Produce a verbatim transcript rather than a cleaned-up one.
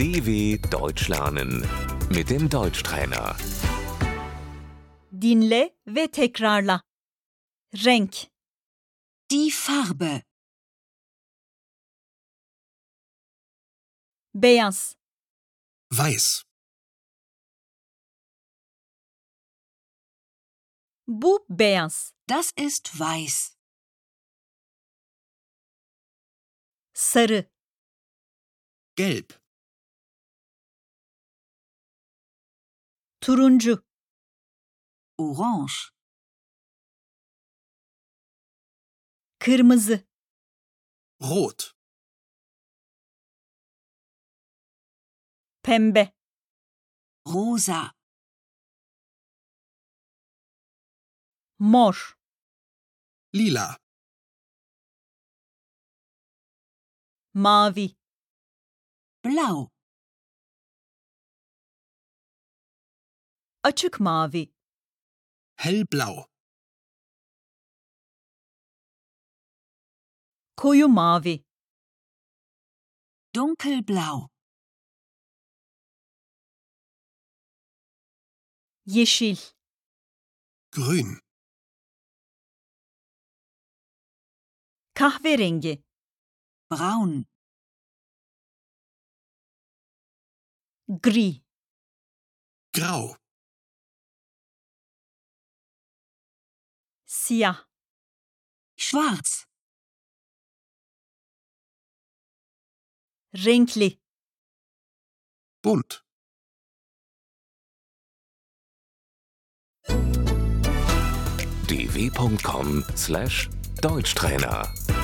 D W Deutsch lernen mit dem Deutschtrainer. Dinle ve tekrarla. Renk, Die Farbe. beyaz, Weiß. bu beyaz, Das ist weiß. sarı, Gelb. turuncu, Orange. kırmızı, Rot. pembe, Rosa. mor, Lila. mavi, Blau. açık mavi, Hellblau. koyu mavi, Dunkelblau. yeşil, Grün. kahverengi, Braun. gri, Grau. siyah, Schwarz. renkli, Bunt. d w punkt com slash Deutschtrainer